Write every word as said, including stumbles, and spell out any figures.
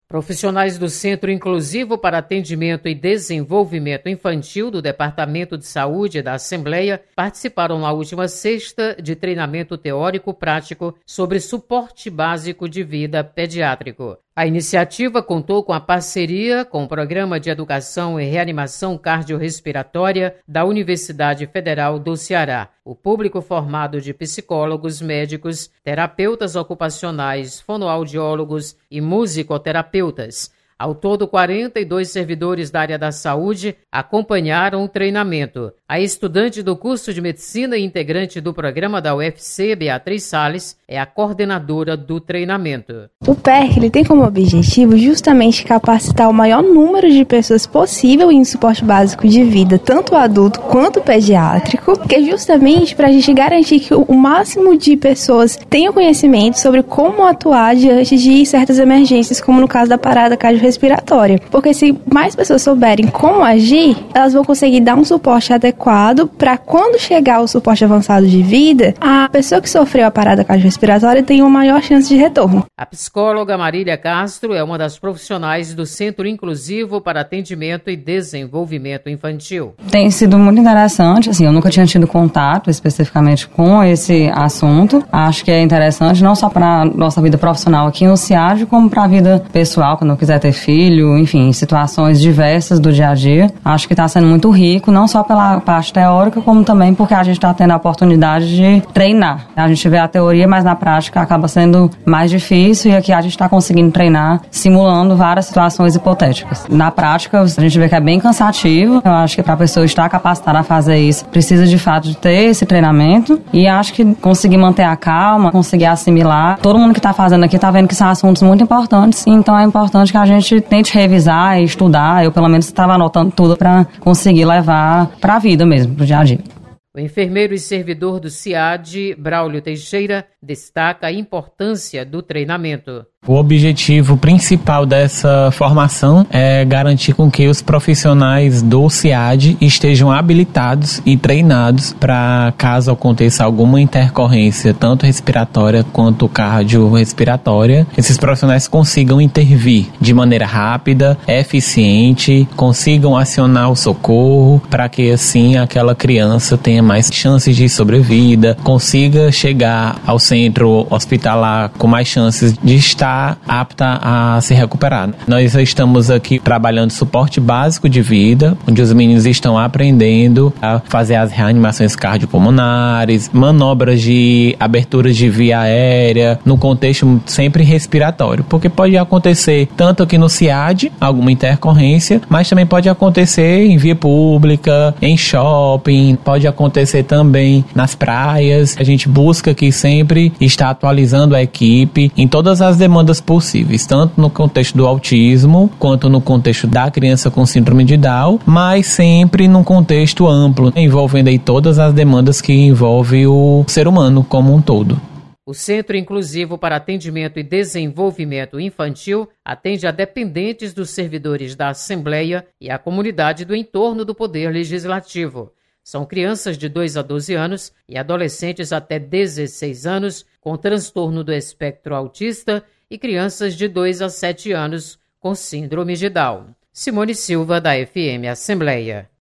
Profissionais do Centro Inclusivo para Atendimento e Desenvolvimento Infantil do Departamento de Saúde da Assembleia participaram na última sexta de treinamento teórico-prático sobre suporte básico de vida pediátrico. A iniciativa contou com a parceria com o Programa de Educação e Reanimação Cardiorrespiratória da Universidade Federal do Ceará. O público formado de psicólogos, médicos, terapeutas ocupacionais, fonoaudiólogos e musicoterapeutas. Ao todo, quarenta e dois servidores da área da saúde acompanharam o treinamento. A estudante do curso de medicina e integrante do programa da U F C, Beatriz Salles, é a coordenadora do treinamento. O P E R ele tem como objetivo justamente capacitar o maior número de pessoas possível em suporte básico de vida, tanto adulto quanto pediátrico, que é justamente para a gente garantir que o máximo de pessoas tenham conhecimento sobre como atuar diante de certas emergências, como no caso da parada cardiorrespiratória. respiratória, porque se mais pessoas souberem como agir, elas vão conseguir dar um suporte adequado para quando chegar o suporte avançado de vida, a pessoa que sofreu a parada cardiorrespiratória tem uma maior chance de retorno. A psicóloga Marília Castro é uma das profissionais do Centro Inclusivo para Atendimento e Desenvolvimento Infantil. Tem sido muito interessante, assim, eu nunca tinha tido contato especificamente com esse assunto. Acho que é interessante não só para a nossa vida profissional aqui no CIAD, como para a vida pessoal, quando eu quiser ter filho, enfim, situações diversas do dia a dia. Acho que está sendo muito rico, não só pela parte teórica, como também porque a gente está tendo a oportunidade de treinar. A gente vê a teoria, mas na prática acaba sendo mais difícil, e aqui a gente está conseguindo treinar simulando várias situações hipotéticas. Na prática, a gente vê que é bem cansativo. Eu acho que para a pessoa estar capacitada a fazer isso, precisa de fato de ter esse treinamento, e acho que conseguir manter a calma, conseguir assimilar. Todo mundo que está fazendo aqui está vendo que são assuntos muito importantes, então é importante que a gente tente revisar e estudar. Eu, pelo menos, estava anotando tudo para conseguir levar para a vida mesmo, para o dia a dia. O enfermeiro e servidor do CIAD, Braulio Teixeira, destaca a importância do treinamento. O objetivo principal dessa formação é garantir com que os profissionais do CIAD estejam habilitados e treinados para, caso aconteça alguma intercorrência, tanto respiratória quanto cardiorrespiratória, esses profissionais consigam intervir de maneira rápida, eficiente, consigam acionar o socorro para que assim aquela criança tenha mais chances de sobrevida, consiga chegar ao centro hospitalar com mais chances de estar apta a se recuperar. Nós estamos aqui trabalhando suporte básico de vida, onde os meninos estão aprendendo a fazer as reanimações cardiopulmonares, manobras de abertura de via aérea, no contexto sempre respiratório, porque pode acontecer tanto aqui no CIAD, alguma intercorrência, mas também pode acontecer em via pública, em shopping, pode acontecer também nas praias. A gente busca aqui sempre estar atualizando a equipe em todas as demandas possíveis, tanto no contexto do autismo, quanto no contexto da criança com síndrome de Down, mas sempre num contexto amplo, envolvendo aí todas as demandas que envolvem o ser humano como um todo. O Centro Inclusivo para Atendimento e Desenvolvimento Infantil atende a dependentes dos servidores da Assembleia e a comunidade do entorno do Poder Legislativo. São crianças de dois a doze anos e adolescentes até dezesseis anos com transtorno do espectro autista e crianças de dois a sete anos com síndrome de Down. Simone Silva, da F M Assembleia.